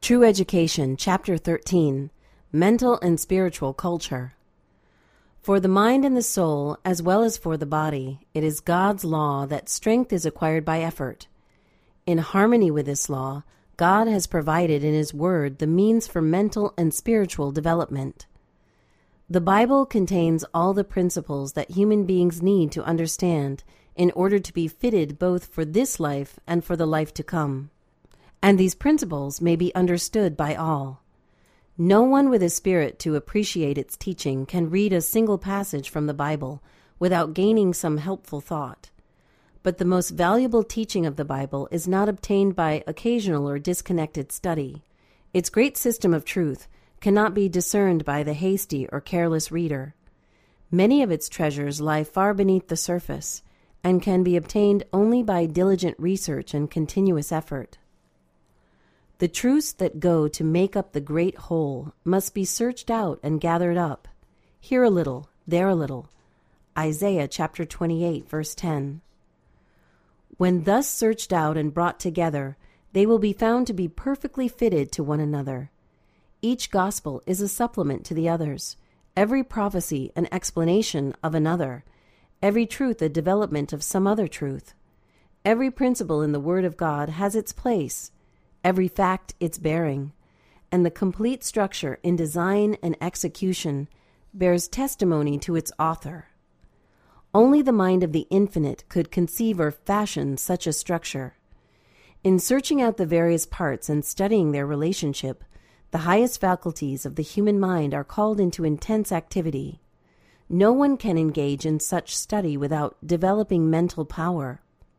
True Education, Chapter 13, Mental and Spiritual Culture. For the mind and the soul, as well as for the body, it is God's law that strength is acquired by effort. In harmony with this law, God has provided in His Word the means for mental and spiritual development. The Bible contains all the principles that human beings need to understand in order to be fitted both for this life and for the life to come. And these principles may be understood by all. No one with a spirit to appreciate its teaching can read a single passage from the Bible without gaining some helpful thought. But the most valuable teaching of the Bible is not obtained by occasional or disconnected study. Its great system of truth cannot be discerned by the hasty or careless reader. Many of its treasures lie far beneath the surface and can be obtained only by diligent research and continuous effort. The truths that go to make up the great whole must be searched out and gathered up. Here a little, there a little. Isaiah chapter 28, verse 10. When thus searched out and brought together, they will be found to be perfectly fitted to one another. Each gospel is a supplement to the others, every prophecy an explanation of another, every truth a development of some other truth. Every principle in the Word of God has its place, every fact its bearing, and the complete structure in design and execution bears testimony to its author. Only the mind of the infinite could conceive or fashion such a structure. In searching out the various parts and studying their relationship, the highest faculties of the human mind are called into intense activity. No one can engage in such study without developing mental power.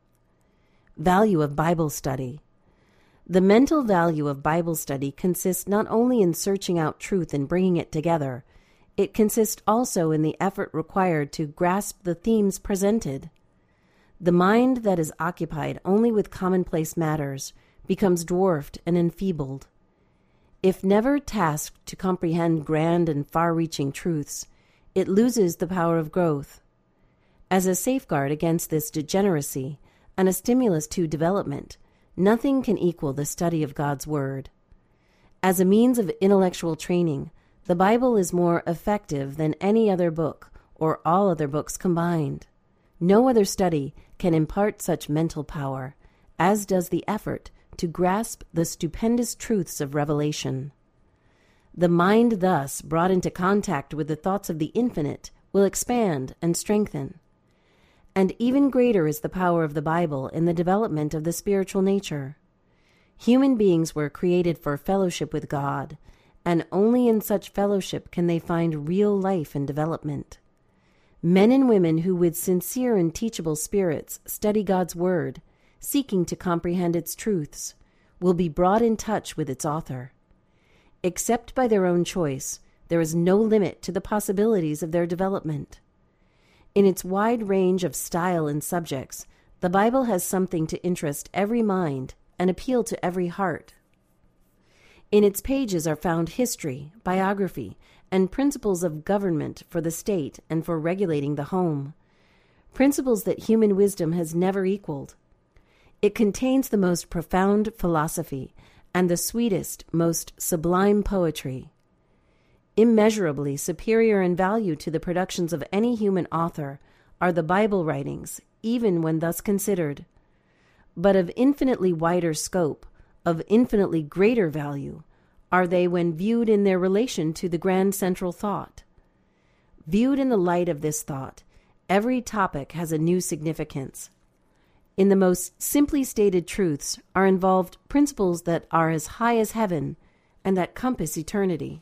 Value of Bible study. The mental value of Bible study consists not only in searching out truth and bringing it together, it consists also in the effort required to grasp the themes presented. The mind that is occupied only with commonplace matters becomes dwarfed and enfeebled. If never tasked to comprehend grand and far-reaching truths, it loses the power of growth. As a safeguard against this degeneracy and a stimulus to development, nothing can equal the study of God's Word. As a means of intellectual training, the Bible is more effective than any other book or all other books combined. No other study can impart such mental power, as does the effort to grasp the stupendous truths of Revelation. The mind thus brought into contact with the thoughts of the infinite will expand and strengthen. And even greater is the power of the Bible in the development of the spiritual nature. Human beings were created for fellowship with God, and only in such fellowship can they find real life and development. Men and women who with sincere and teachable spirits study God's Word, seeking to comprehend its truths, will be brought in touch with its author. Except by their own choice, there is no limit to the possibilities of their development. In its wide range of style and subjects, the Bible has something to interest every mind and appeal to every heart. In its pages are found history, biography, and principles of government for the state and for regulating the home, principles that human wisdom has never equaled. It contains the most profound philosophy and the sweetest, most sublime poetry. Immeasurably superior in value to the productions of any human author are the Bible writings, even when thus considered. But of infinitely wider scope, of infinitely greater value, are they when viewed in their relation to the grand central thought. Viewed in the light of this thought, every topic has a new significance. In the most simply stated truths are involved principles that are as high as heaven and that compass eternity.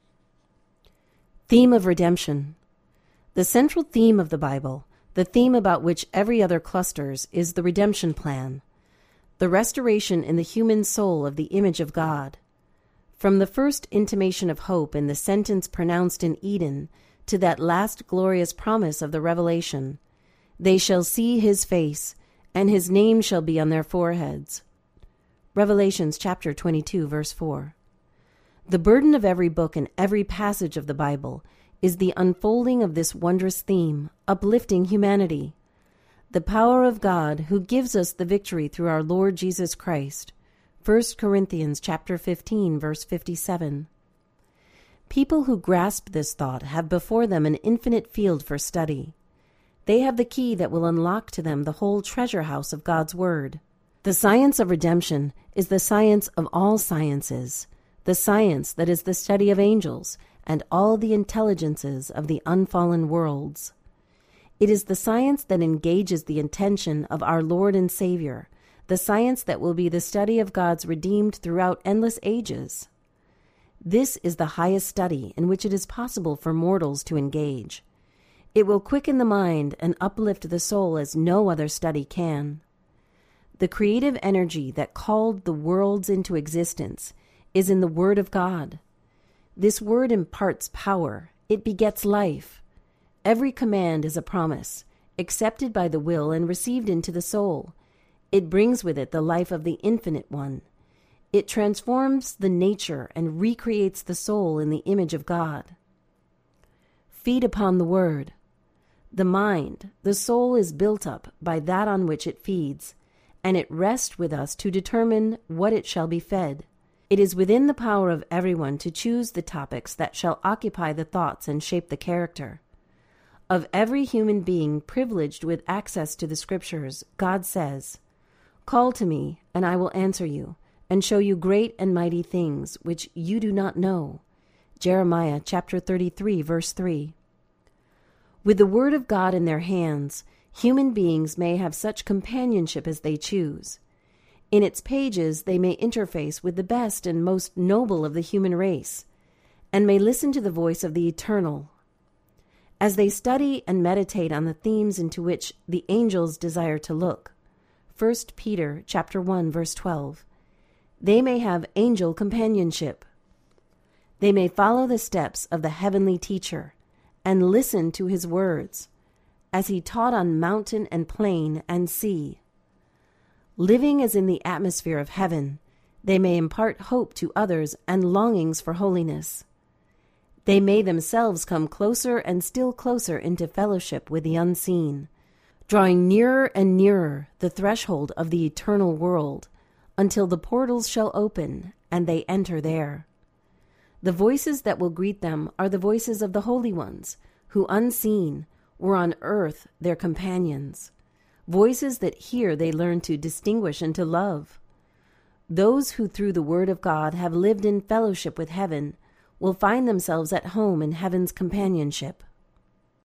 Theme of redemption. The central theme of the Bible, the theme about which every other clusters, is the redemption plan, the restoration in the human soul of the image of God. From the first intimation of hope in the sentence pronounced in Eden to that last glorious promise of the Revelation, they shall see His face, and His name shall be on their foreheads. Revelations chapter 22, verse 4. The burden of every book and every passage of the Bible is the unfolding of this wondrous theme, uplifting humanity. The power of God, who gives us the victory through our Lord Jesus Christ, 1 Corinthians chapter 15, verse 57. People who grasp this thought have before them an infinite field for study. They have the key that will unlock to them the whole treasure house of God's Word. The science of redemption is the science of all sciences, the science that is the study of angels and all the intelligences of the unfallen worlds. It is the science that engages the intention of our Lord and Savior, the science that will be the study of God's redeemed throughout endless ages. This is the highest study in which it is possible for mortals to engage. It will quicken the mind and uplift the soul as no other study can. The creative energy that called the worlds into existence is in the Word of God. This Word imparts power. It begets life. Every command is a promise, accepted by the will and received into the soul. It brings with it the life of the Infinite One. It transforms the nature and recreates the soul in the image of God. Feed upon the Word. The mind, the soul, is built up by that on which it feeds, and it rests with us to determine what it shall be fed. It is within the power of everyone to choose the topics that shall occupy the thoughts and shape the character. Of every human being privileged with access to the Scriptures, God says, "Call to me, and I will answer you, and show you great and mighty things which you do not know." Jeremiah chapter 33, verse 3. With the Word of God in their hands, human beings may have such companionship as they choose. In its pages they may interface with the best and most noble of the human race, and may listen to the voice of the Eternal. As they study and meditate on the themes into which the angels desire to look, 1 Peter chapter 1, verse 12, they may have angel companionship. They may follow the steps of the heavenly teacher and listen to his words as he taught on mountain and plain and sea. Living as in the atmosphere of heaven, they may impart hope to others and longings for holiness. They may themselves come closer and still closer into fellowship with the unseen, drawing nearer and nearer the threshold of the eternal world, until the portals shall open and they enter there. The voices that will greet them are the voices of the holy ones, who unseen were on earth their companions. Voices that here they learn to distinguish and to love. Those who through the Word of God have lived in fellowship with heaven will find themselves at home in heaven's companionship.